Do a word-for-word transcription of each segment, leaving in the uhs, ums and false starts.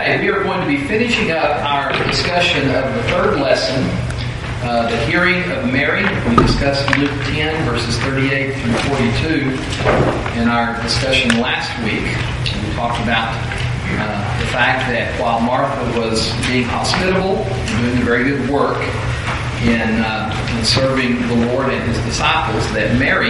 Okay, we are going to be finishing up our discussion of the third lesson, uh, the hearing of Mary. We discussed Luke ten, verses thirty-eight through forty-two in our discussion last week. We talked about uh, the fact that while Martha was being hospitable and doing a very good work in, uh, in serving the Lord and His disciples, that Mary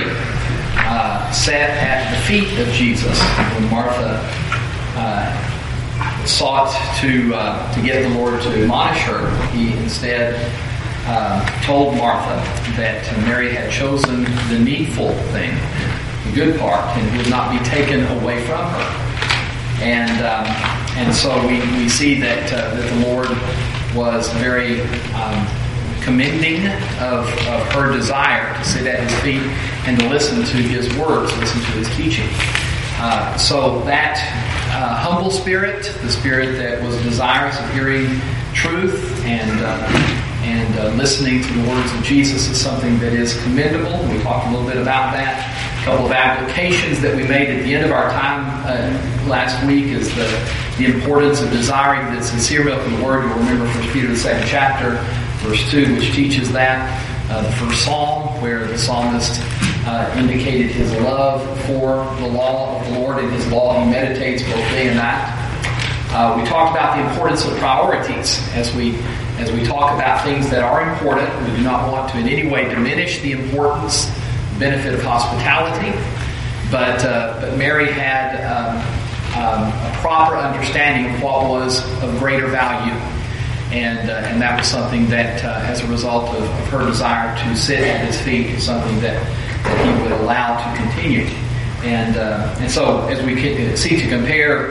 uh, sat at the feet of Jesus when Martha uh, sought to uh, to get the Lord to admonish her. He instead uh, told Martha that Mary had chosen the needful thing, the good part, and would not be taken away from her. And um, and so we, we see that uh, that the Lord was very um, commending of, of her desire to sit at His feet and to listen to His words, listen to His teaching. Uh, so that uh, humble spirit, the spirit that was desirous of hearing truth and uh, and uh, listening to the words of Jesus, is something that is commendable. We talked a little bit about that. A couple of applications that we made at the end of our time uh, last week is the, the importance of desiring the sincere milk of the Word. You'll remember First Peter, the second chapter, verse two, which teaches that. Uh, the first psalm, where the psalmist uh, indicated his love for the law of the Lord, and His law he meditates both day and night. Uh, we talked about the importance of priorities as we as we talk about things that are important. We do not want to in any way diminish the importance, benefit of hospitality, but uh, but Mary had um, um, a proper understanding of what was of greater value. And uh, and that was something that, uh, as a result of, of her desire to sit at His feet, is something that, that He would allow to continue. And uh, and so, as we seek to compare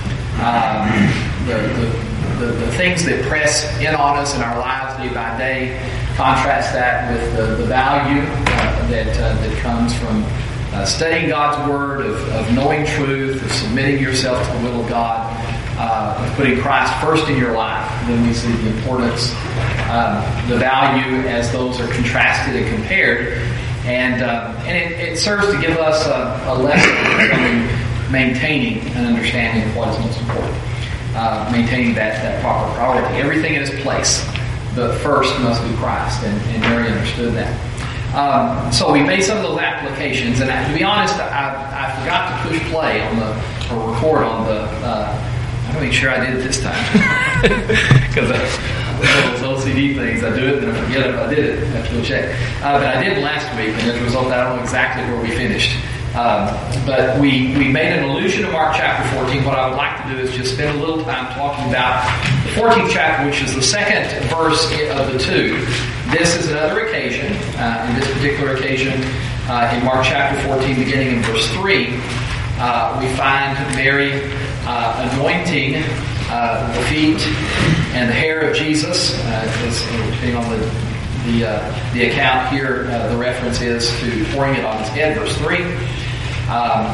um, the, the, the the things that press in on us in our lives day by day, contrast that with the, the value uh, that uh, that comes from uh, studying God's Word, of, of knowing truth, of submitting yourself to the will of God. Uh, of putting Christ first in your life, then we see the importance, um, the value as those are contrasted and compared, and uh, and it, it serves to give us a, a lesson in maintaining an understanding of what is most important, uh, maintaining that, that proper priority. Everything in its place, but first must be Christ, and, and Mary understood that. Um, so we made some of those applications, and I, to be honest, I, I forgot to push play on the or record on the. Uh, I'm going to make sure I did it this time. Because those O C D things, I do it and I forget if I did it. I have to go check. Uh, but I did last week, and as a result, I don't know exactly where we finished. Um, but we, we made an allusion to Mark chapter fourteen. What I would like to do is just spend a little time talking about the fourteenth chapter, which is the second verse of the two. This is another occasion, uh, in this particular occasion, uh, in Mark chapter fourteen, beginning in verse three, uh, we find Mary Uh, anointing uh, the feet and the hair of Jesus. Uh, is, depending on the the, uh, the account here, uh, the reference is to pouring it on His head, verse three, um,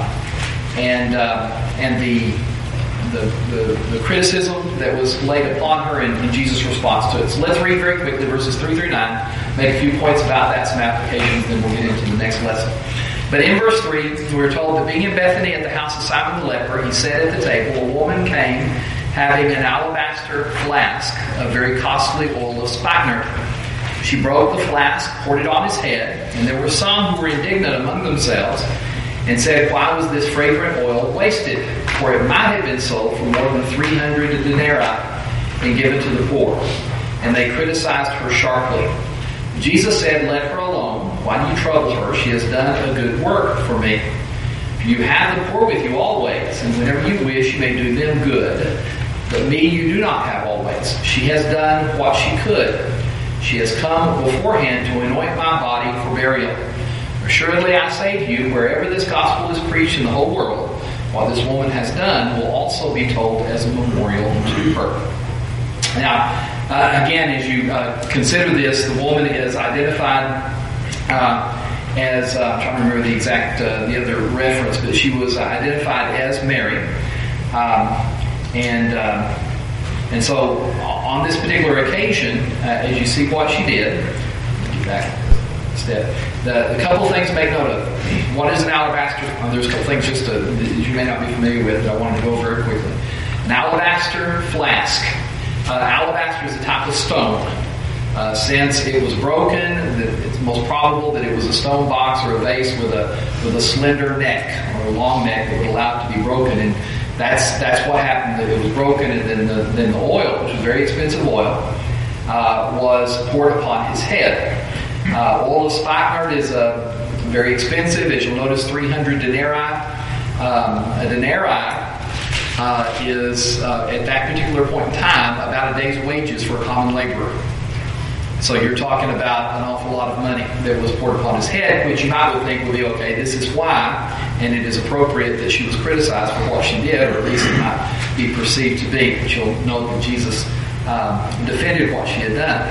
and uh, and the, the the the criticism that was laid upon her in, in Jesus' response to it. So let's read very quickly verses three through nine. Make a few points about that, some applications, then we'll get into the next lesson. But in verse three, we're told that being in Bethany at the house of Simon the leper, he said at the table, a woman came having an alabaster flask of very costly oil of spikenard. She broke the flask, poured it on his head, and there were some who were indignant among themselves and said, why was this fragrant oil wasted? For it might have been sold for more than three hundred denarii and given to the poor. And they criticized her sharply. Jesus said, let her alone. Why do you trouble her? She has done a good work for me. You have the poor with you always, and whenever you wish, you may do them good. But me you do not have always. She has done what she could. She has come beforehand to anoint my body for burial. Assuredly I say to you, wherever this gospel is preached in the whole world, what this woman has done will also be told as a memorial to her. Now, uh, again, as you uh, consider this, the woman is identified uh, as, uh, I'm trying to remember the exact, uh, the other reference, but she was identified as Mary. Um, and uh, and so on this particular occasion, uh, as you see what she did, get back a step, the, the couple things to make note of. What is an alabaster? Uh, there's a couple things just to, that you may not be familiar with that I wanted to go over very quickly. An alabaster alabaster flask. Uh, alabaster is a type of stone. Uh, since it was broken, it's most probable that it was a stone box or a vase with a with a slender neck or a long neck that would allow it to be broken. And that's that's what happened. That it was broken, and then the, then the oil, which was very expensive oil, uh, was poured upon his head. Uh, oil of spikenard is uh, very expensive. As you'll notice, three hundred denarii. Um, a denarii uh, is, uh, at that particular point in time, about a day's wages for a common laborer. So you're talking about an awful lot of money that was poured upon his head, which you might would think would be, okay, this is why, and it is appropriate that she was criticized for what she did, or at least it might be perceived to be. But you'll note that Jesus um, defended what she had done.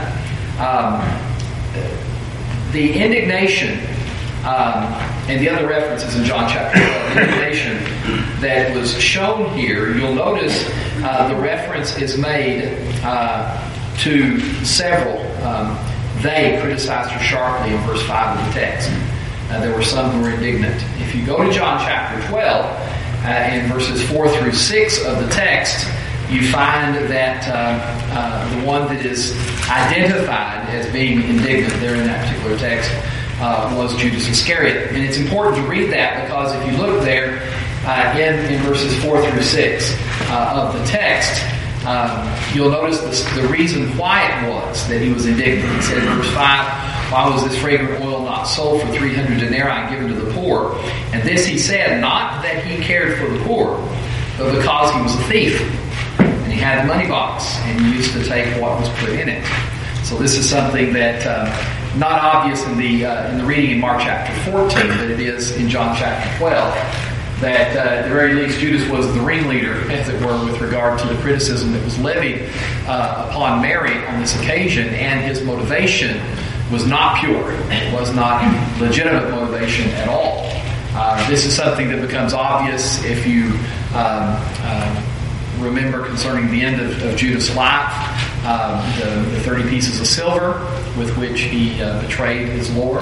Um, the indignation, um, and the other references in John chapter twelve, the indignation that was shown here, you'll notice uh, the reference is made uh, to several. Um, they criticized her sharply in verse five of the text. Uh, there were some who were indignant. If you go to John chapter twelve, uh, in verses four through six of the text, you find that uh, uh, the one that is identified as being indignant there in that particular text uh, was Judas Iscariot. And it's important to read that because if you look there uh, in, in verses four through six uh, of the text, Um, you'll notice this, the reason why it was that he was indignant. He said in verse five, "Why was this fragrant oil not sold for three hundred denarii and given to the poor? And this he said, not that he cared for the poor, but because he was a thief. And he had the money box, and he used to take what was put in it." So this is something that um, not obvious in the uh, in the reading in Mark chapter fourteen, but it is in John chapter twelve. That uh, at the very least Judas was the ringleader, as it were, with regard to the criticism that was levied uh, upon Mary on this occasion, and his motivation was not pure. It was not legitimate motivation at all. Uh, this is something that becomes obvious if you um, uh, remember concerning the end of, of Judas' life, um, the, the thirty pieces of silver with which he uh, betrayed his Lord.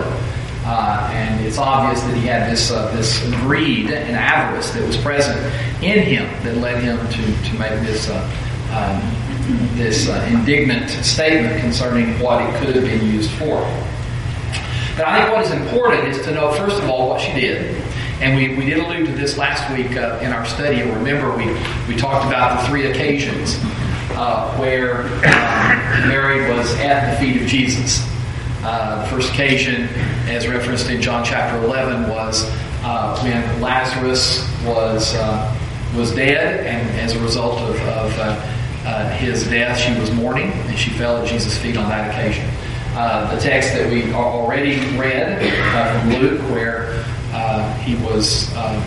Uh, and it's obvious that he had this uh, this greed and avarice that was present in him that led him to, to make this uh, um, this uh, indignant statement concerning what it could have been used for. But I think what is important is to know, first of all, what she did. And we, we did allude to this last week uh, in our study. You'll remember we, we talked about the three occasions uh, where uh, Mary was at the feet of Jesus. Uh, the first occasion, as referenced in John chapter eleven, was uh, when Lazarus was uh, was dead, and as a result of, of uh, uh, his death, she was mourning, and she fell at Jesus' feet on that occasion. Uh, the text that we already read uh, from Luke, where uh, he was uh,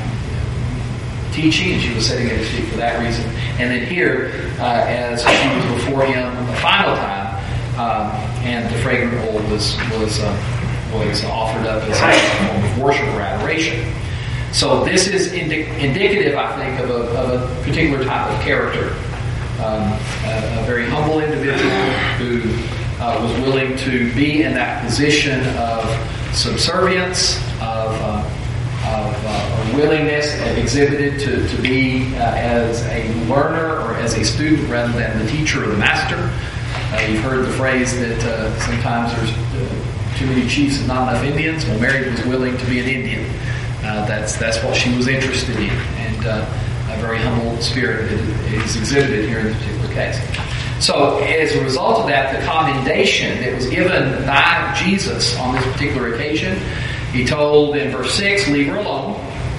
teaching, and she was sitting at his feet for that reason. And then here, uh, as she was before him a final time, Um, and the fragrant oil was was uh, was offered up as a form of worship or adoration. So this is indi- indicative, I think, of a, of a particular type of character, um, a, a very humble individual who uh, was willing to be in that position of subservience, of, uh, of uh, willingness exhibited to to be uh, as a learner or as a student rather than the teacher or the master. Uh, you've heard the phrase that uh, sometimes there's uh, too many chiefs and not enough Indians. Well, Mary was willing to be an Indian. Uh, that's that's what she was interested in, and uh, a very humble spirit is exhibited here in this particular case. So, as a result of that, the commendation that was given by Jesus on this particular occasion, he told in verse six, "Leave her alone,"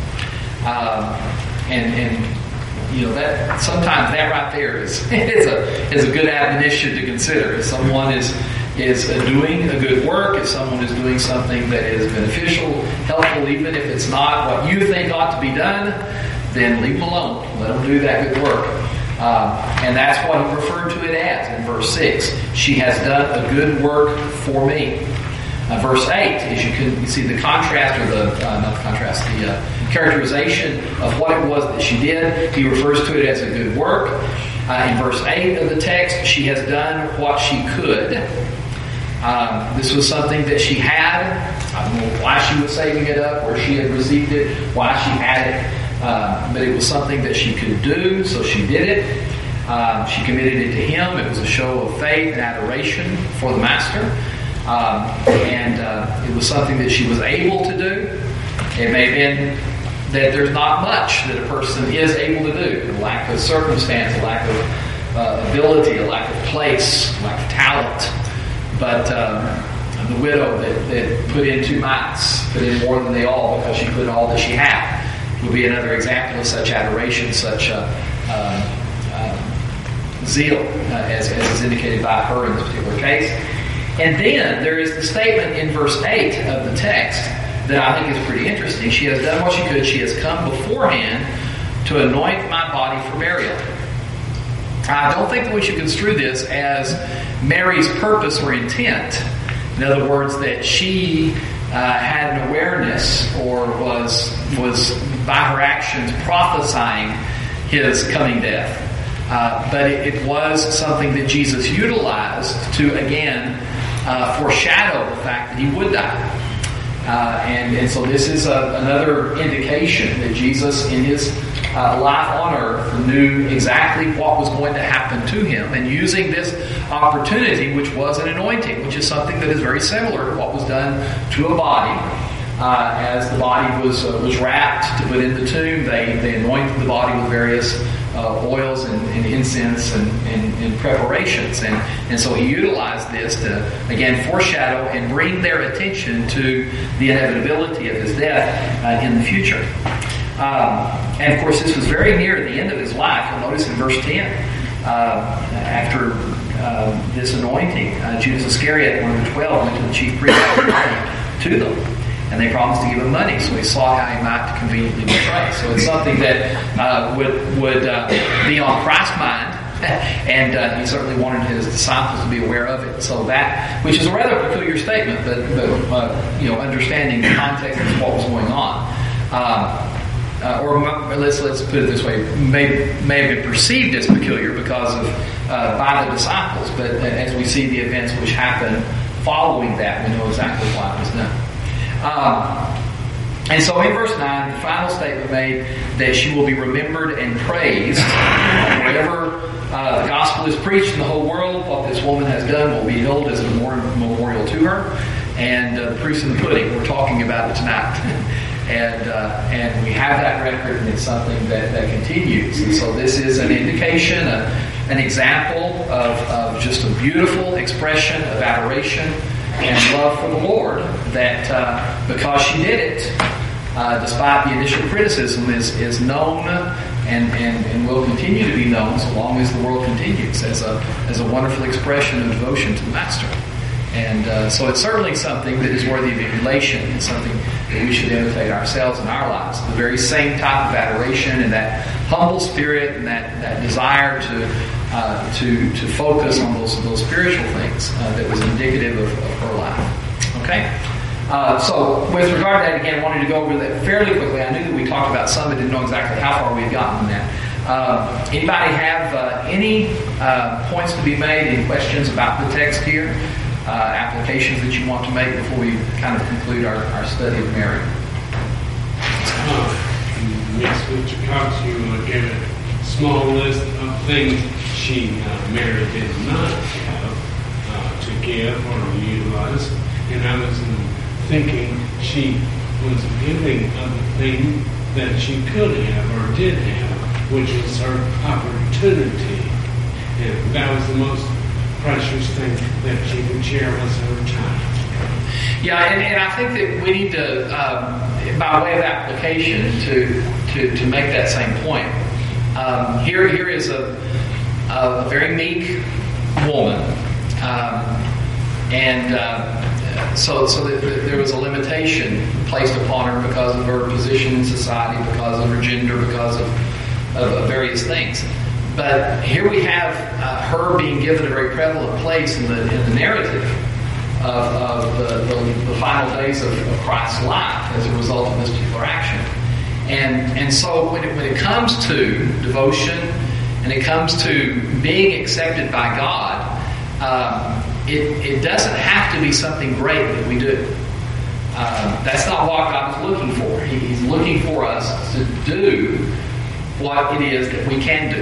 uh, and and. You know, that sometimes that right there is is a is a good admonition to consider. If someone is is doing a good work, if someone is doing something that is beneficial, helpful, even if it's not what you think ought to be done, then leave them alone. Let them do that good work. Um, and that's what he referred to it as in verse six. She has done a good work for me. Uh, verse eight, as you can you see the contrast, or the, uh, not the contrast, the uh, characterization of what it was that she did. He refers to it as a good work. Uh, in verse eight of the text, she has done what she could. Um, this was something that she had. I don't know why she was saving it up, where she had received it, why she had it. Uh, but it was something that she could do, so she did it. Um, she committed it to him. It was a show of faith and adoration for the Master. Um, and uh, it was something that she was able to do. It may have been that there's not much that a person is able to do. A lack of circumstance, a lack of uh, ability, a lack of place, a lack of talent. But um, the widow that, that put in two mites, put in more than they all because she put all that she had, would be another example of such adoration, such uh, uh, uh, zeal, uh, as, as is indicated by her in this particular case. And then there is the statement in verse eight of the text that I think is pretty interesting. She has done what she could. She has come beforehand to anoint my body for burial. I don't think that we should construe this as Mary's purpose or intent. In other words, that she uh, had an awareness or was was by her actions prophesying his coming death. Uh, but it, it was something that Jesus utilized to, again, uh, foreshadow the fact that he would die. Uh, and, and so this is a, another indication that Jesus, in his uh, life on earth, knew exactly what was going to happen to him. And using this opportunity, which was an anointing, which is something that is very similar to what was done to a body. Uh, as the body was uh, was wrapped to put in the tomb, they, they anointed the body with various uh, oils and, and incense and, and, and preparations. And, and so he utilized this to, again, foreshadow and bring their attention to the inevitability of his death uh, in the future. Um, and of course, this was very near the end of his life. You'll notice in verse ten, uh, after uh, this anointing, uh, Judas Iscariot, one of the twelve, went to the chief priests to them. And they promised to give him money, so he saw how he might conveniently betray. So it's something that uh, would would uh, be on Christ's mind, and uh, he certainly wanted his disciples to be aware of it. So that, which is a rather peculiar statement, but, but uh, you know, understanding the context of what was going on, uh, uh, or let's let's put it this way, may may have been perceived as peculiar because of uh, by the disciples, but as we see the events which happened following that, we know exactly why it was done. Um, and so in verse nine, the final statement made that she will be remembered and praised. Wherever uh, the gospel is preached in the whole world, what this woman has done will be held as a memorial to her. And uh, the proof's in the pudding. We're talking about it tonight. and uh, and we have that record, and it's something that, that continues. And so this is an indication, a, an example of, of just a beautiful expression of adoration and love for the Lord, that uh, because she did it, uh, despite the initial criticism, is, is known and, and, and will continue to be known so long as the world continues as a as a wonderful expression of devotion to the Master. And uh, so it's certainly something that is worthy of emulation. It's something that we should imitate ourselves in our lives. The very same type of adoration and that humble spirit and that, that desire to Uh, to to focus on those those spiritual things uh, that was indicative of, of her life. Okay, uh, so with regard to that, again, I wanted to go over that fairly quickly. I knew that we talked about some, but didn't know exactly how far we had gotten in that. Uh, anybody have uh, any uh, points to be made? Any questions about the text here? Uh, applications that you want to make before we kind of conclude our, our study of Mary? Uh, yes, Mister Cox, you uh, gave a small list of things she, uh, Mary, did not have uh, to give or utilize. And I was um, thinking she was giving of the thing that she could have or did have, which was her opportunity. And that was the most precious thing that she could share was her time. Yeah, and, and I think that we need to, um, by way of application, to, to, to make that same point. Um, here, here is a a very meek woman, um, and uh, so so that there was a limitation placed upon her because of her position in society, because of her gender, because of, of, of various things. But here we have uh, her being given a very prevalent place in the in the narrative of, of the, the, the final days of, of Christ's life as a result of this particular action. And and so when it, when it comes to devotion, and it comes to being accepted by God, um, it, it doesn't have to be something great that we do. Um, that's not what God is looking for. He, he's looking for us to do what it is that we can do.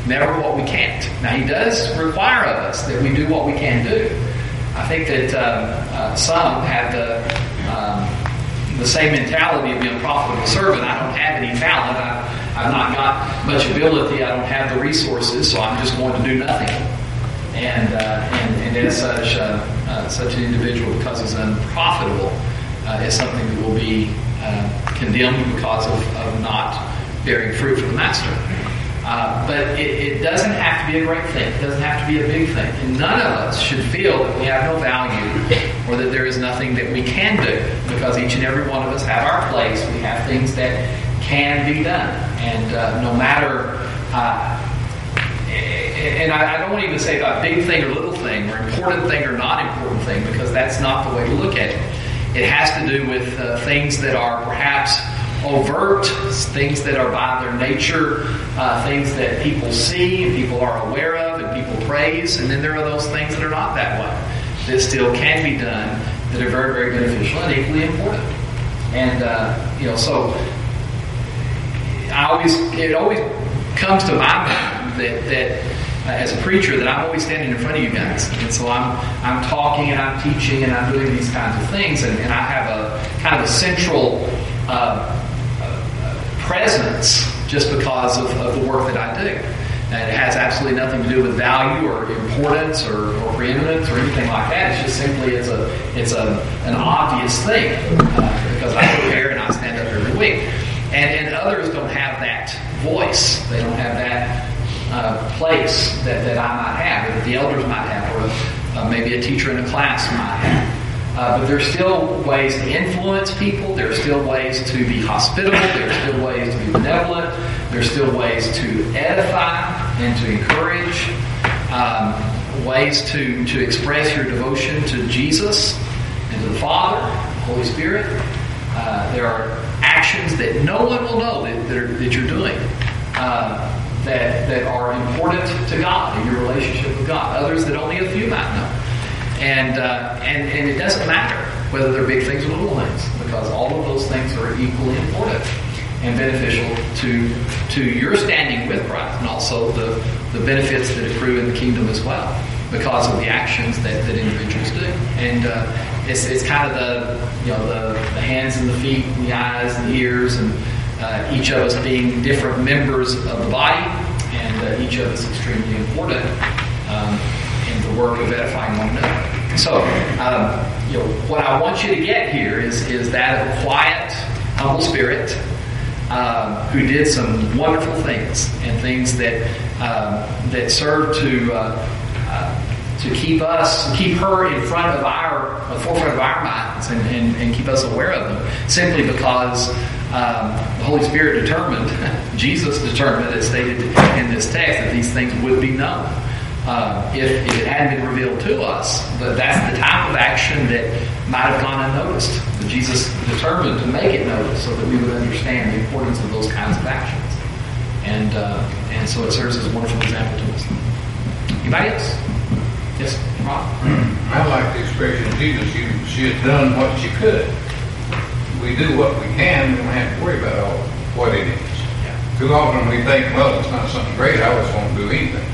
never what we can't. Now, He does require of us that we do what we can do. I think that um, uh, some have the um, the same mentality of the unprofitable servant. I don't have any talent. I, I've not got much ability. I don't have the resources, so I'm just going to do nothing. And uh, and, and as such, uh, uh, such an individual, because he's unprofitable, uh, is something that will be uh, condemned because of, of not bearing fruit for the master. Uh, but it, it doesn't have to be a great thing. It doesn't have to be a big thing. And none of us should feel that we have no value or that there is nothing that we can do, because each and every one of us have our place. We have things that can be done. And uh, no matter, uh, and I, I don't want to even say about big thing or little thing, or important thing or not important thing, because that's not the way to look at it. It has to do with uh, things that are perhaps overt, things that are by their nature, uh, things that people see and people are aware of and people praise, and then there are those things that are not that way, that still can be done, that are very, very beneficial and equally important. And uh, you know, so I always, it always comes to my mind that that uh, as a preacher, that I'm always standing in front of you guys, and so I'm I'm talking and I'm teaching and I'm doing these kinds of things, and, and I have a kind of a central Uh, presence just because of, of the work that I do. And it has absolutely nothing to do with value or importance or, or preeminence or anything like that. It's just simply it's a it's a an obvious thing uh, because I prepare and I stand up every week. And, and others don't have that voice. They don't have that uh, place that, that I might have, or that the elders might have, or uh, maybe a teacher in a class might have. Uh, but there's still ways to influence people. There's still ways to be hospitable. There's still ways to be benevolent. There's still ways to edify and to encourage. Um, ways to, to express your devotion to Jesus and to the Father, Holy Spirit. Uh, there are actions that no one will know that, that, are, that you're doing uh, that, that are important to God in your relationship with God. Others that only a few might know. And, uh, and and it doesn't matter whether they're big things or little things, because all of those things are equally important and beneficial to to your standing with Christ, and also the, the benefits that accrue in the kingdom as well, because of the actions that, that individuals do. And uh, it's it's kind of the you know the, the hands and the feet, and the eyes and the ears, and uh, each of us being different members of the body, and uh, each of us extremely important. Um, in the work of edifying one another. So, um, you know, what I want you to get here is is that of a quiet, humble spirit um, who did some wonderful things, and things that um, that serve to uh, uh, to keep us, keep her in front of our, uh, forefront of our minds, and, and, and keep us aware of them. Simply because um, the Holy Spirit determined, Jesus determined, as stated in this text, that these things would be known. Uh, if, if it hadn't been revealed to us, but that's the type of action that might have gone unnoticed. But Jesus determined to make it noticed so that we would understand the importance of those kinds of actions. And uh, and so it serves as a wonderful example to us. Anybody else? Yes, Rob? I like the expression of Jesus. You, she has done what she could. We do what we can. We don't have to worry about all what it is. Yeah. Too often we think, well, it's not something great. I just won't do anything.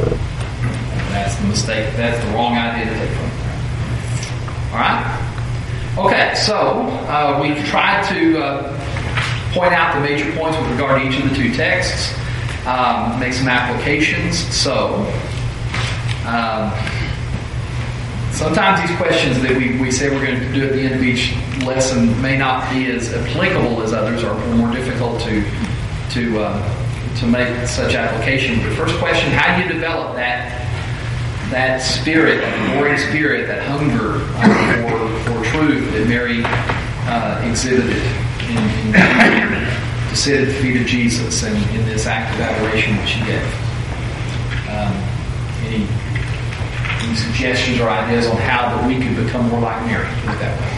That's the mistake. That's the wrong idea to take from it. All right? Okay, so uh, we've tried to uh, point out the major points with regard to each of the two texts, um, make some applications. So, um, sometimes these questions that we, we say we're going to do at the end of each lesson may not be as applicable as others, or more difficult to to uh, to make such application. The first question: how do you develop that that spirit, that glorious spirit, that hunger uh, for for truth that Mary uh, exhibited in, in to sit at the feet of Jesus and in this act of adoration that she gave? Um, any, any suggestions or ideas on how that we could become more like Mary? Put it that way.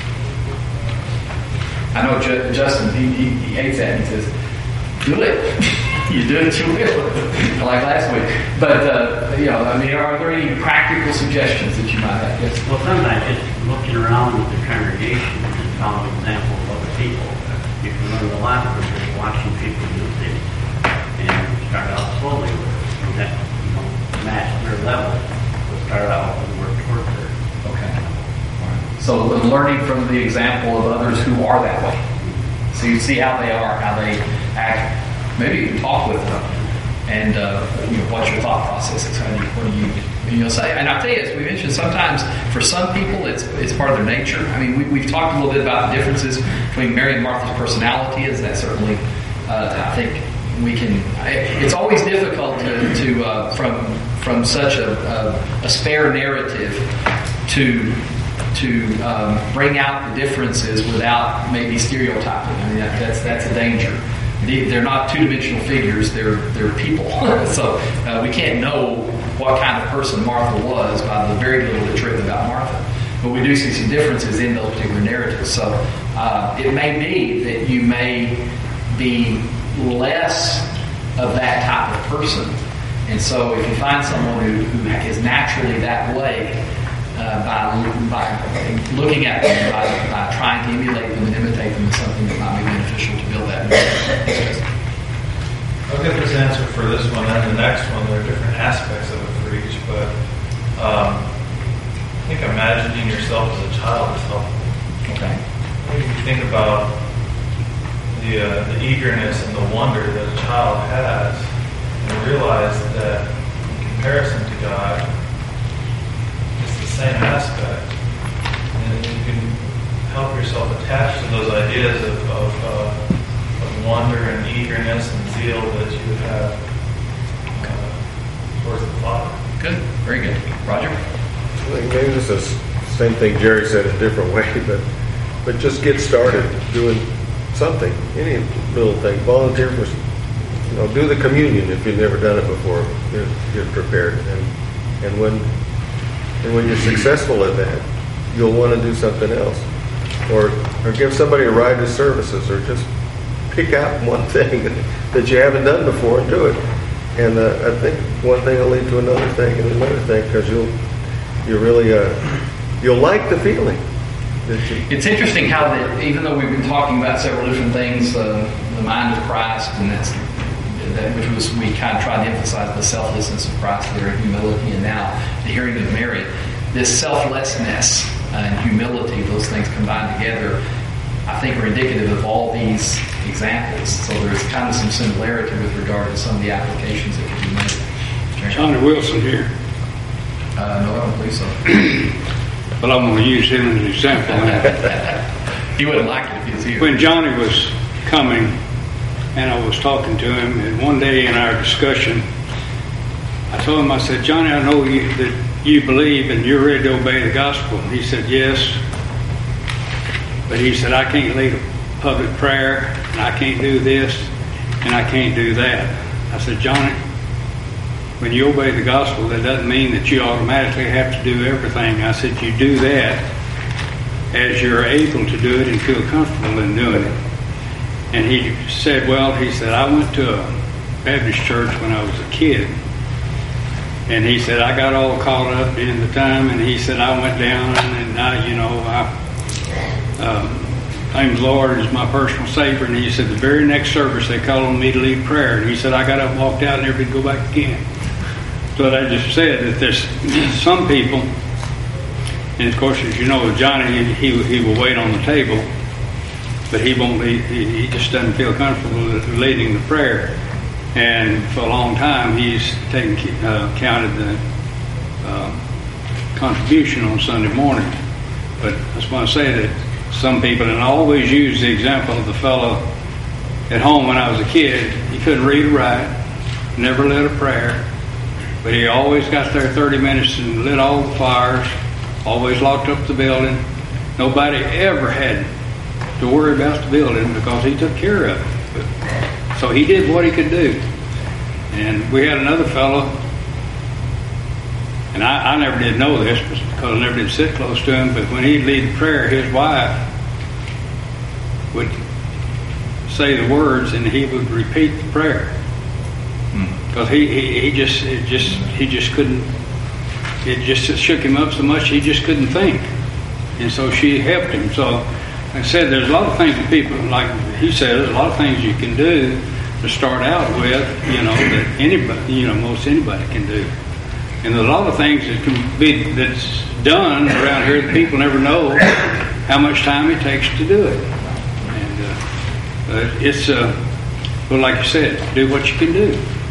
I know Ju- Justin, he, he, he hates that. He says, do it. You do it, you will. Like last week. But, uh, you know, I mean, are there any practical suggestions that you might have? Yes. Well, sometimes just looking around with the congregation and following examples of other people. You can learn a lot from just watching people do things. And start out slowly with it. level to start out and work toward there. Okay. All right. So learning from the example of others who are that way. So you see how they are, how they act. Maybe you can talk with them, and uh, you know, what's your thought process? How do you, what do you, and you'll say? And I'll tell you, as we mentioned, sometimes for some people, it's it's part of their nature. I mean, we, we've talked a little bit about the differences between Mary and Martha's personality. Is that certainly? Uh, I think we can. It's always difficult to, to uh, from from such a, a, a spare narrative to. to um, bring out the differences without maybe stereotyping. I mean, that, that's that's a danger. They, they're not two-dimensional figures, they're they're people. So uh, we can't know what kind of person Martha was by the very little that's written about Martha. But we do see some differences in those particular narratives. So uh, it may be that you may be less of that type of person. And so if you find someone who, who is naturally that way, Uh, by, by looking at them, by, by trying to emulate them and imitate them is something that might be beneficial to build that. I'll get this answer for this one and the next one. There are different aspects of it for each, but um, I think imagining yourself as a child is helpful. Okay. When you think about the, uh, the eagerness and the wonder that a child has, and realize that in comparison to God, same aspect, and you can help yourself attach to those ideas of, of, uh, of wonder and eagerness and zeal that you would have uh, towards the Father. Good, very good. Roger? I think maybe this is the same thing Jerry said a different way, but but just get started doing something, any little thing. Volunteer for, you know, do the communion if you've never done it before. You're, you're prepared, and and when. And when you're successful at that, you'll want to do something else. Or or give somebody a ride to services, or just pick out one thing that you haven't done before and do it. And uh, I think one thing will lead to another thing and another thing, because you'll you really uh, you'll like the feeling. That you, it's interesting how that, even though we've been talking about several different things, uh, the mind of Christ, and that's that which was we kind of tried to emphasize the selflessness of Christ there and humility, and now the hearing of Mary, this selflessness and humility, those things combined together, I think are indicative of all these examples. So there's kind of some similarity with regard to some of the applications that could be made. Johnny Wilson here. Uh, no, I don't believe so. But I'm going to use him as an example. He wouldn't like it if he was here. When Johnny was coming, and I was talking to him, and one day in our discussion, I told him, I said, Johnny, I know you, that you believe and you're ready to obey the gospel. And he said, yes. But he said, I can't lead a public prayer, and I can't do this, and I can't do that. I said, Johnny, when you obey the gospel, that doesn't mean that you automatically have to do everything. I said, you do that as you're able to do it and feel comfortable in doing it. And he said, well, he said, I went to a Baptist church when I was a kid. And he said, I got all caught up in the time. And he said, I went down and I, you know, I um, claimed the Lord as my personal Savior. And he said, the very next service, they called on me to lead prayer. And he said, I got up and walked out and never did go back again. So I just said that there's some people, and of course, as you know, Johnny, he, he will wait on the table. But he won't. He, he just doesn't feel comfortable leading the prayer, and for a long time he's taken uh, counted the uh, contribution on Sunday morning. But I just want to say that some people, and I always use the example of the fellow at home when I was a kid. He couldn't read or write, never led a prayer, but he always got there thirty minutes and lit all the fires. Always locked up the building. Nobody ever had to worry about the building because he took care of it. But, so he did what he could do. And we had another fellow, and I, I never did know this because I never did sit close to him, but when he'd lead prayer, his wife would say the words and he would repeat the prayer. Because he, he, he just it just he just couldn't it just shook him up so much he just couldn't think. And so she helped him. So like I said, there's a lot of things that people, like he said, there's a lot of things you can do to start out with, you know, that anybody, you know, most anybody can do. And a lot of things that can be that's done around here that people never know how much time it takes to do it. And uh, uh, it's, uh, well, like you said, do what you can do.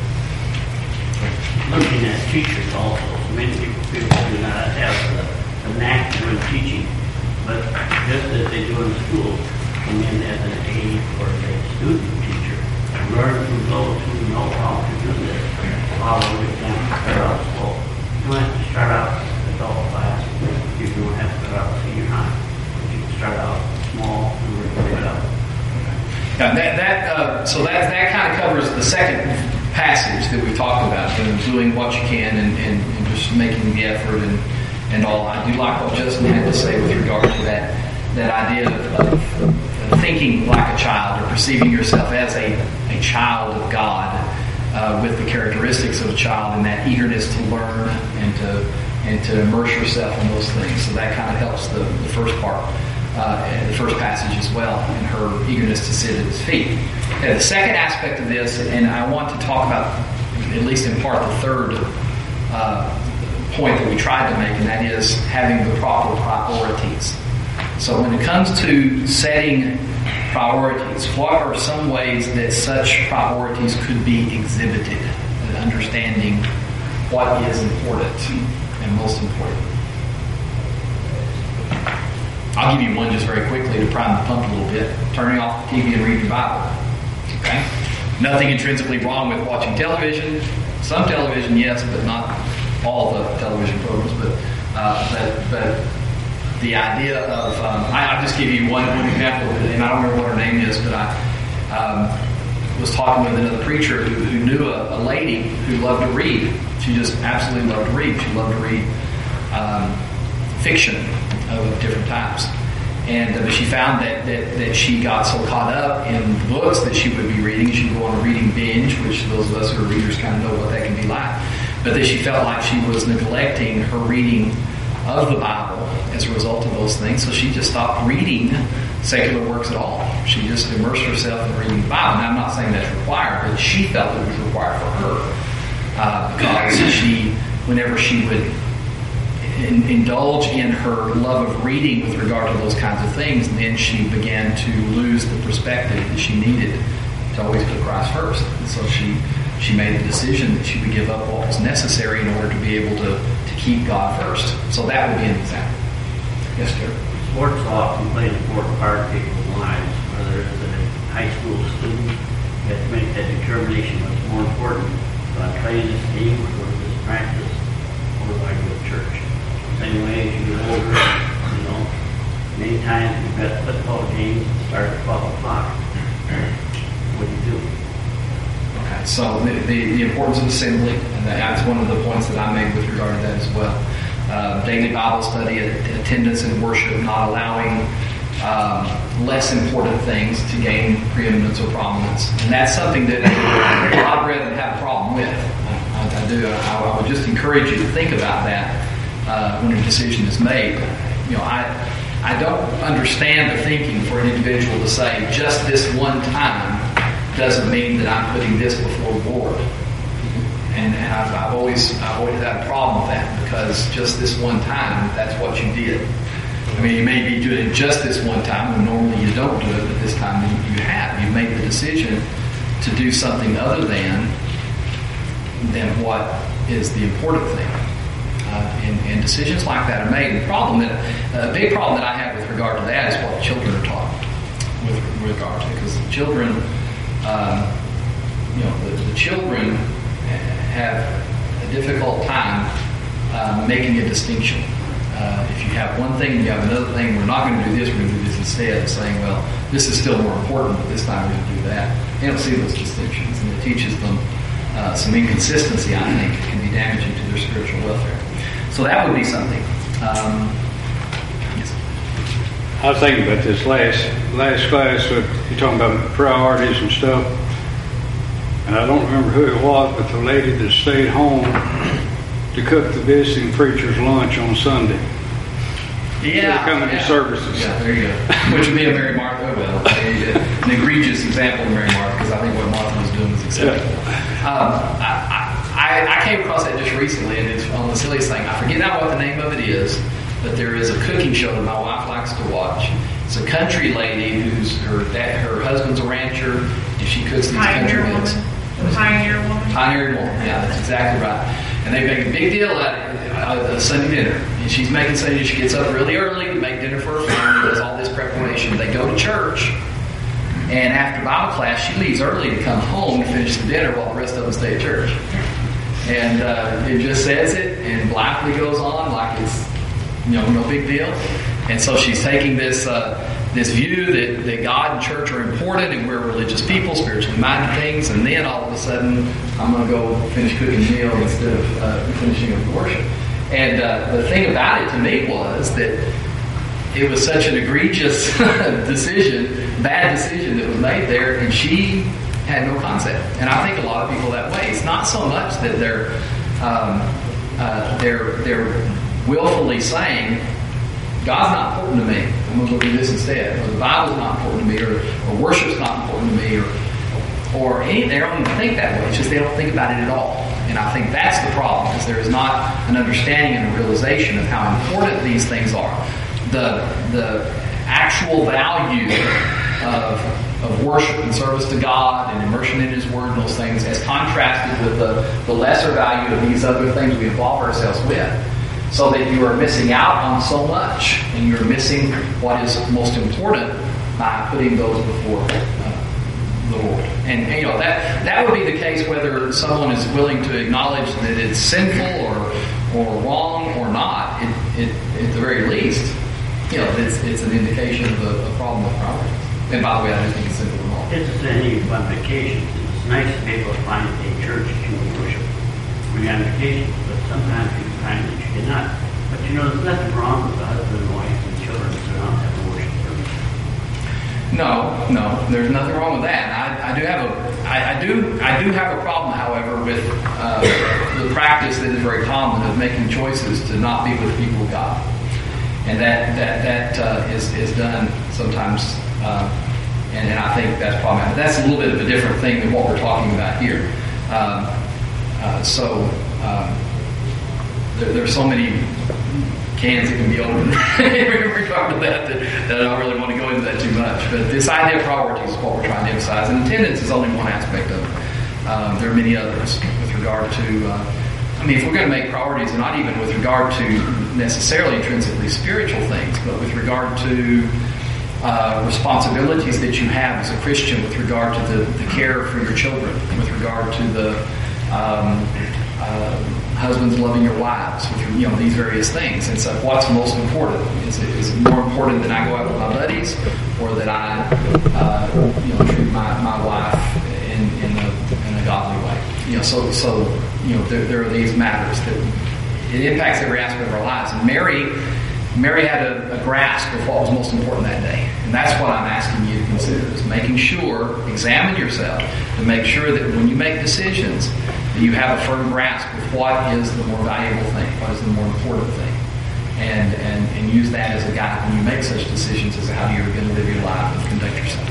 Looking at teachers also, many people feel they do not have the, the knack for teaching, but just as they do in school, come in as an aide or a student teacher, learn from those who know how to do this. Follow the example, start out slow. You don't have to start out adult class. You don't have to start out senior high. You can start out small and work it up. Now that, that uh, so that that kind of covers the second passage that we talked about, you know, doing what you can and, and, and just making the effort and, and all. I do like what Justin had to say with regard to that that idea of, of thinking like a child or perceiving yourself as a, a child of God uh, with the characteristics of a child and that eagerness to learn and to and to immerse yourself in those things. So that kind of helps the, the first part. Uh, the first passage as well, and her eagerness to sit at his feet. Now, the second aspect of this, and I want to talk about, at least in part, the third uh, point that we tried to make, and that is having the proper priorities. So when it comes to setting priorities, what are some ways that such priorities could be exhibited? And understanding what is important and most important. I'll give you one just very quickly to prime the pump a little bit. Turning off the T V and reading your Bible. Okay? Nothing intrinsically wrong with watching television. Some television, yes, but not all the television programs. But uh, but, but the idea of um, I, I'll just give you one, one example, and I don't remember what her name is, but I um, was talking with another preacher who, who knew a, a lady who loved to read. She just absolutely loved to read. She loved to read um, fiction of different types. And uh, she found that, that, that she got so caught up in the books that she would be reading. She'd go on a reading binge, which those of us who are readers kind of know what that can be like. But that she felt like she was neglecting her reading of the Bible as a result of those things. So she just stopped reading secular works at all. She just immersed herself in reading the Bible. Now, I'm not saying that's required, but she felt it was required for her. Uh, because she, whenever she would In, indulge in her love of reading with regard to those kinds of things, and then she began to lose the perspective that she needed to always put Christ first. And so she she made the decision that she would give up what was necessary in order to be able to, to keep God first. So that would be an example. Yes, sir. Sports often play an important part in people's lives, whether it's a high school student. You have to make that determination what's more important. Do I play this game or go to this practice, or do I go to church? Same way as you get older, you know, many times you've got football games that start at twelve o'clock. What do you do? Okay, so the, the, the importance of assembly, and that's one of the points that I made with regard to that as well. Uh, daily Bible study, attendance in worship, not allowing um, less important things to gain preeminence or prominence. And that's something that I'd rather have a problem with. I, I do. I, I would just encourage you to think about that. Uh, when a decision is made. You know, I I don't understand the thinking for an individual to say just this one time doesn't mean that I'm putting this before the Lord. And, and I've, I've always I've always had a problem with that, because just this one time, that's what you did. I mean, you may be doing it just this one time, and normally you don't do it, but this time you, you have. You've made the decision to do something other than than what is the important thing. Uh, and, and decisions like that are made. The problem that a uh, big problem that I have with regard to that is what the children are taught with, with regard to it, because the children, um, you know, the, the children have a difficult time uh, making a distinction. Uh, if you have one thing and you have another thing, we're not going to do this, we're going to do this instead, of saying, well, this is still more important, but this time we're going to do that. They don't see those distinctions, and it teaches them uh, some inconsistency, I think, that can be damaging to their spiritual welfare. So that would be something. Um, yes. I was thinking about this last last class. With, you're talking about priorities and stuff, and I don't remember who it was, but the lady that stayed home to cook the visiting preacher's lunch on Sunday. Yeah, coming yeah. to services. Yeah, there you go. Which would be a Mary Martha. Well, an egregious example of Mary Martha, because I think what Martha was doing was acceptable. Yeah. Um, I, I, I I, I came across that just recently, and it's on the silliest thing. I forget now what the name of it is, but there is a cooking show that my wife likes to watch. It's a country lady who's her dad, her husband's a rancher, and she cooks these Pioneer country meals. woman. Pioneer woman. Pioneer woman, yeah, that's exactly right. And they make a big deal out of it, a Sunday dinner. And she's making Sunday. She gets up really early to make dinner for her family. Does all this preparation. They go to church, and after Bible class, she leaves early to come home to finish the dinner while the rest of them stay at church. And uh, it just says it, and blithely goes on like it's, you know, no big deal. And so she's taking this uh, this view that, that God and church are important, and we're religious people, spiritually minded things, and then all of a sudden, I'm going to go finish cooking a meal instead of uh, finishing up worship. And uh, the thing about it to me was that it was such an egregious decision, bad decision that was made there, and she had no concept. And I think a lot of people that way. It's not so much that they're um, uh, they're they're willfully saying, God's not important to me, I'm going to go do this instead. Or the Bible's not important to me, or, or worship's not important to me, or or any, they don't even think that way. It's just they don't think about it at all. And I think that's the problem, because there is not an understanding and a realization of how important these things are. The the actual value of of worship and service to God and immersion in His Word and those things, as contrasted with the, the lesser value of these other things we involve ourselves with. So that you are missing out on so much, and you're missing what is most important by putting those before uh, the Lord. And, and you know that that would be the case whether someone is willing to acknowledge that it's sinful or or wrong or not. It, it, at the very least, you know, it's it's an indication of a, a problem with priorities. And by the way, I do think it's sinful and wrong. It's the same on vacations. It's nice to be able to find a church that you can worship when you're on vacation, but sometimes you find that you cannot. But you know, there's nothing wrong with the husband and wife and children sitting around having worship service. No, no, there's nothing wrong with that. I, I do have a, I, I do, I do have a problem, however, with uh, the practice that is very common of making choices to not be with people of God, and that that that uh, is is done sometimes, uh, and, and I think that's problematic. That's a little bit of a different thing than what we're talking about here. Um, uh, so. Um, There, there are so many cans that can be opened in regard to that, that that I don't really want to go into that too much. But this idea of priorities is what we're trying to emphasize, and attendance is only one aspect of it. Um, there are many others with regard to. Uh, I mean, if we're going to make priorities, and not even with regard to necessarily intrinsically spiritual things, but with regard to uh, responsibilities that you have as a Christian, with regard to the, the care for your children, with regard to the um, uh, husbands loving your wives, with, you know, these various things. And so what's most important? Is it, is it more important that I go out with my buddies, or that I uh, you know, treat my, my wife in, in, a, in a godly way? You know, so, so you know, there, there are these matters that it impacts every aspect of our lives. And Mary, Mary had a, a grasp of what was most important that day. And that's what I'm asking you to consider, is making sure, examine yourself, to make sure that when you make decisions, that you have a firm grasp of what is the more valuable thing, what is the more important thing, and and, and use that as a guide when you make such decisions as to how you're going to live your life and conduct yourself.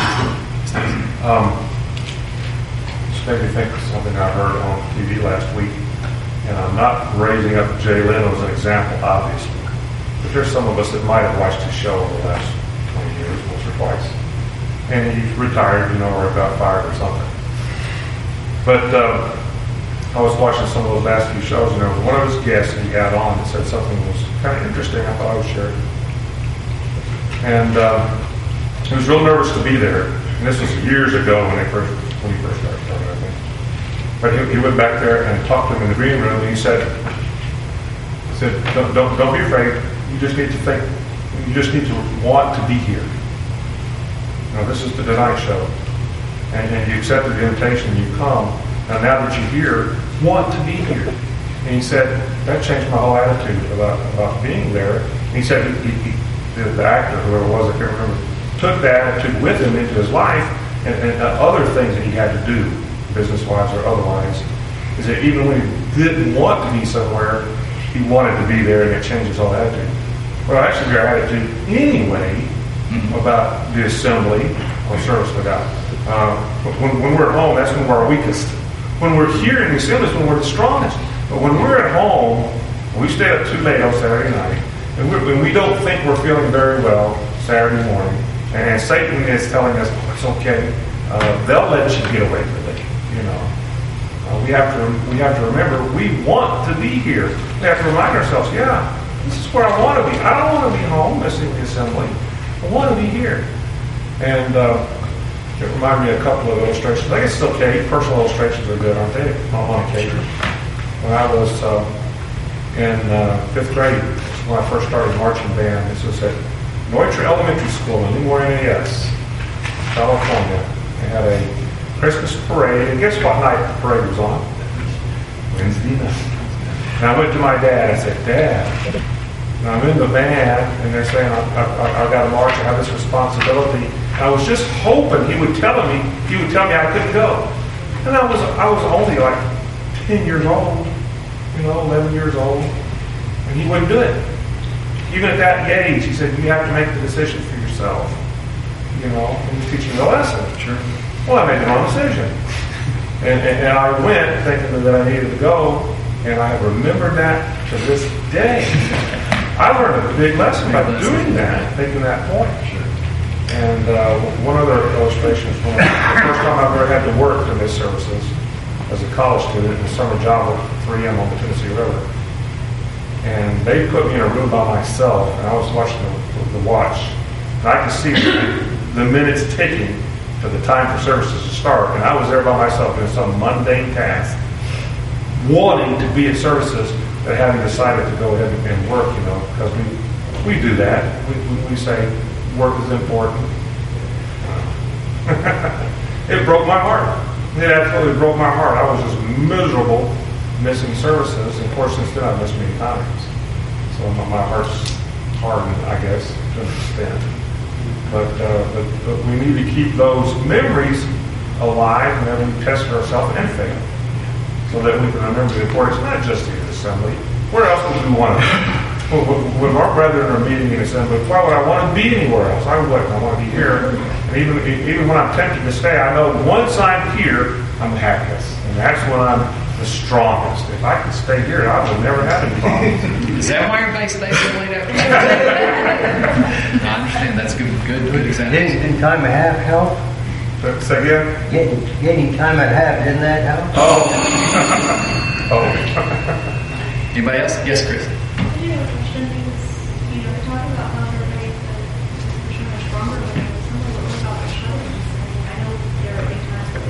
Um, this made me think of something I heard on T V last week, and I'm not raising up Jay Leno as an example, obviously, but there's some of us that might have watched his show over the last twenty years, once or twice, and he's retired, you know, or got fired or something. But um, I was watching some of those last few shows, and there was one of his guests that he had on that said something that was kind of interesting. I thought I would share it. And um, he was real nervous to be there. And this was years ago when they first when he first started coming, I think. But he, he went back there and talked to him in the green room, and he said, he said, don't, don't, don't be afraid. You just need to think. You just need to want to be here. You know, this is the Tonight Show. And, and you accepted the invitation, and you come. Now, now that you're here, want to be here. And he said, that changed my whole attitude about, about being there. And he said, he, he, the, the actor, whoever it was, I can't remember, took that attitude with him into his life, and, and uh, other things that he had to do, business-wise or otherwise, is that even when he didn't want to be somewhere, he wanted to be there, and it changed his whole attitude. Well, actually, your attitude anyway about the assembly or service to God. Uh, when, when we're at home, that's when we're our weakest. When we're here in the assemblies, when we're the strongest. But when we're at home, we stay up too late on Saturday night, and we, when we don't think we're feeling very well Saturday morning, and Satan is telling us, oh, it's okay, uh, they'll let you get away with it, you know. Uh, we have to we have to remember we want to be here. We have to remind ourselves, yeah, this is where I want to be. I don't want to be home missing the assembly. I want to be here. And uh, it reminded me of a couple of illustrations. I guess it's okay. Personal illustrations are good, aren't they? On occasion. When I was uh, in uh, fifth grade, when I first started marching band, this was at Neutra Elementary School in Lemoore, N A S, California. They had a Christmas parade, and guess what night the parade was on? Wednesday night. And I went to my dad. I said, Dad, and I'm in the band, and they're saying I, I, I've got to march. I have this responsibility. And I was just hoping he would tell me. He would tell me I couldn't go. And I was I was only like ten years old, you know, eleven years old, and he wouldn't do it. Even at that age, he said, you have to make the decision for yourself. You know, and he's teaching me a lesson. Sure. Well, I made the wrong decision. And, and, and I went thinking that I needed to go, and I remember that to this day. I learned a big lesson by doing that, taking that point. Sure. And uh, one other illustration is when I, the first time I've ever had to work in these services as a college student in a summer job work for three M on the Tennessee River. And they put me in a room by myself, and I was watching the, the watch. And I could see the minutes ticking for the time for services to start, and I was there by myself doing some mundane task, wanting to be at services that having decided to go ahead and work, you know, because we we do that. We, we, we say work is important. It broke my heart. It absolutely broke my heart. I was just miserable missing services, and of course since then I've missed many times. So my, my heart's hardened, I guess, to an extent. But, uh, but, but we need to keep those memories alive whenever we test ourselves and fail, so that we can remember the importance, not just in the assembly. Where else would we want to be? When our brethren are meeting in assembly, why would I want to be anywhere else? I wouldn't. I want to be here. And even, even when I'm tempted to stay, I know once I'm here, I'm happiest. And that's when I'm the strongest. If I could stay here, I would never have any problems. Is that why everybody stays so late after? I understand. That's good. Good. Good example. Didn't, didn't time and a half help? Say again? Getting, getting time and a half, didn't that help? Oh. Oh. Anybody else? Yes, Chris. I do have a question because, you know, we're talking about how they're very, the much stronger, but some of what about the shoulders. I know there are big times that we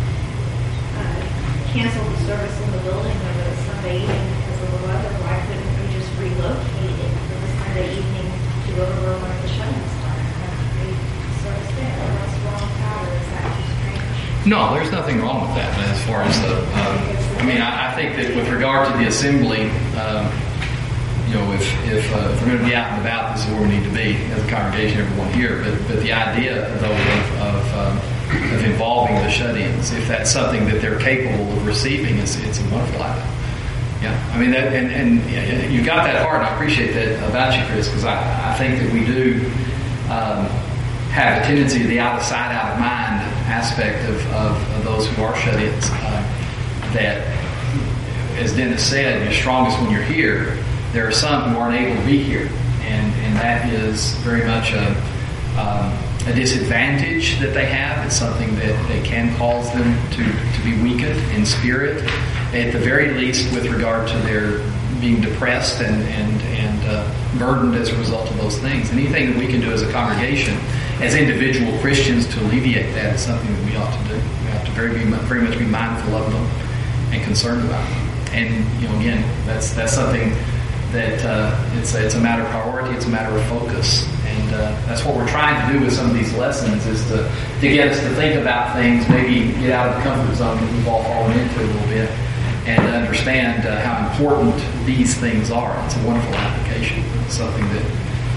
uh, cancel the service in the building, whether it's Sunday evening because of the weather. Why couldn't we just relocate it for the Sunday evening to go to where one of the shut-ins are and have a service there? What's wrong with that, or is that too strange? No, there's nothing wrong with that as far as the. Um, I mean, I, I think that with regard to the assembly, um, you know, if if, uh, if we're going to be out and about, this is where we need to be as a congregation, everyone here. But but the idea, though, of of, um, of involving the shut-ins, if that's something that they're capable of receiving, it's it's a wonderful idea. Yeah, I mean, that, and and you got that heart. And I appreciate that about you, Chris, because I, I think that we do um, have a tendency to the out of sight, out of mind aspect of, of, of those who are shut-ins. Uh, that, as Dennis said, you're strongest when you're here. There are some who aren't able to be here, and and that is very much a um, a disadvantage that they have. It's something that, that can cause them to, to be weakened in spirit, at the very least with regard to their being depressed and and and uh, burdened as a result of those things. Anything that we can do as a congregation, as individual Christians, to alleviate that is something that we ought to do. We have to very be very much be mindful of them and concerned about them. And you know, again, that's that's something that uh, it's a, it's a matter of priority. It's a matter of focus, and uh, that's what we're trying to do with some of these lessons, is to to get us to think about things, maybe get out of the comfort zone that we've all fallen into a little bit, and to understand uh, how important these things are. It's a wonderful application. It's something that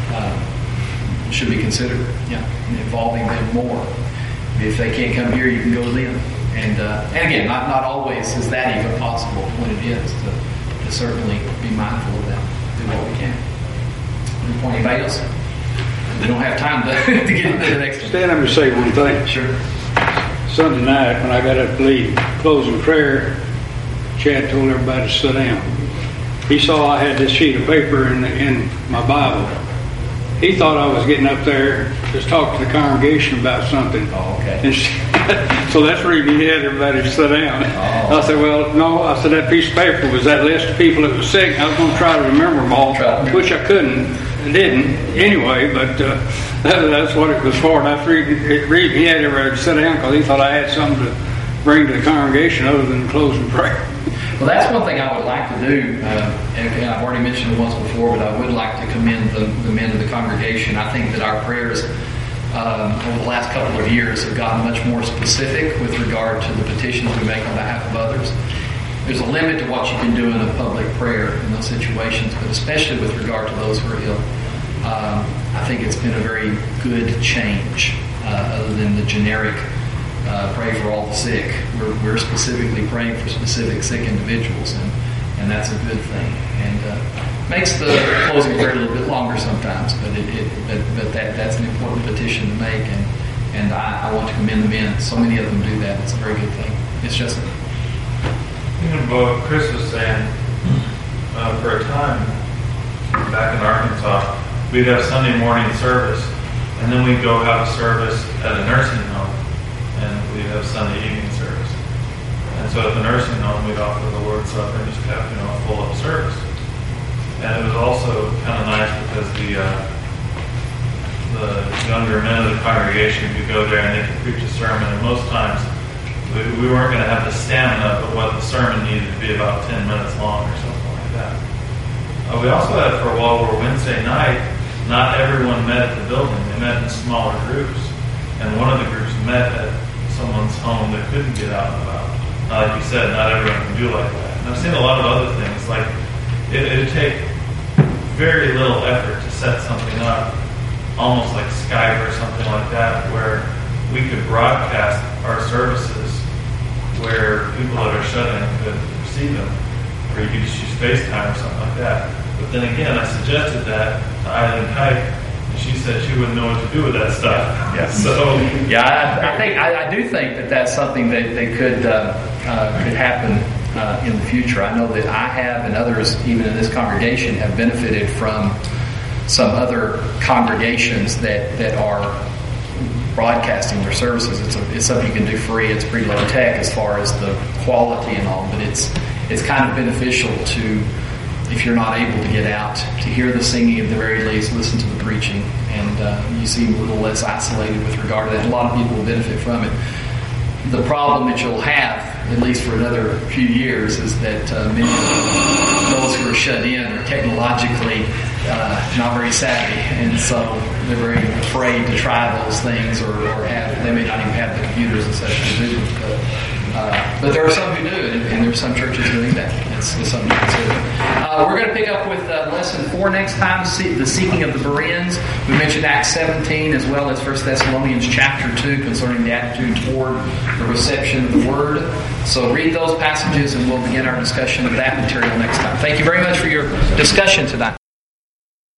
uh, should be considered. Yeah, involving them more. If they can't come here, you can go to them. And uh, and again, not not always is that even possible. When it is, to, to certainly be mindful of that. Do what we can. Any point, anybody else? We don't have time to, to get into the next one. Stan, let me say one thing. Sure. Sunday night when I got up to lead closing prayer, Chad told everybody to sit down. He saw I had this sheet of paper in, the, in my Bible. He thought I was getting up there to talk to the congregation about something. Oh, okay. And she, so that's the reason he had everybody to sit down. Oh. I said, well, no. I said, that piece of paper was that list of people that was sick. I was going to try to remember them all, which I couldn't. I didn't anyway, but uh, that, that's what it was for. And I was reading, reading, he had everybody to sit down because he thought I had something to bring to the congregation other than closing prayer. Well, that's one thing I would like to do, uh, and, and I've already mentioned it once before, but I would like to commend the, the men of the congregation. I think that our prayers um, over the last couple of years have gotten much more specific with regard to the petitions we make on behalf of others. There's a limit to what you can do in a public prayer in those situations, but especially with regard to those who are ill. Um, I think it's been a very good change, uh, other than the generic Uh, pray for all the sick. We're, we're specifically praying for specific sick individuals, and, and that's a good thing. And uh, makes the closing prayer a little bit longer sometimes, but it, it but, but that that's an important petition to make, and and I, I want to commend the men. So many of them do that. It's a very good thing. It's just a, You know, what Chris was saying, uh, for a time back in Arkansas, we'd have Sunday morning service, and then we'd go have a service at a nursing home, and we'd have Sunday evening service. And so at the nursing home, we'd offer the Lord's Supper and just have, you know, a full-up service. And it was also kind of nice because the uh, the younger men of the congregation could go there and they could preach a sermon, and most times we, we weren't going to have the stamina, but what the sermon needed to be about ten minutes long or something like that. Uh, we also had for a while where Wednesday night, not everyone met at the building. They met in smaller groups. And one of the groups met at someone's home that couldn't get out and about. Uh, like you said, not everyone can do like that. And I've seen a lot of other things. Like, it would take very little effort to set something up, almost like Skype or something like that, where we could broadcast our services where people that are shut in could receive them. Or you could just use FaceTime or something like that. But then again, I suggested that to Eileen Kite, and she said she wouldn't know what to do with that stuff. Yes. So yeah, I, I think I, I do think that that's something that, that could uh, uh, could happen uh, in the future. I know that I have, and others even in this congregation have benefited from some other congregations that, that are broadcasting their services. It's, a, it's something you can do free. It's pretty low tech as far as the quality and all, but it's it's kind of beneficial to, if you're not able to get out, to hear the singing at the very least, listen to the preaching, and uh, you seem a little less isolated with regard to that. A lot of people will benefit from it. The problem that you'll have, at least for another few years, is that uh, many of those who are shut in are technologically uh, not very savvy, and so they're very afraid to try those things, or, or have, they may not even have the computers and such to do it. But, Uh, but there are some who do, and, and there are some churches doing that. It's, it's something to consider. Uh, we're going to pick up with uh, lesson four next time, the seeking of the Bereans. We mentioned Acts seventeen as well as First Thessalonians chapter two concerning the attitude toward the reception of the Word. So read those passages and we'll begin our discussion of that material next time. Thank you very much for your discussion tonight.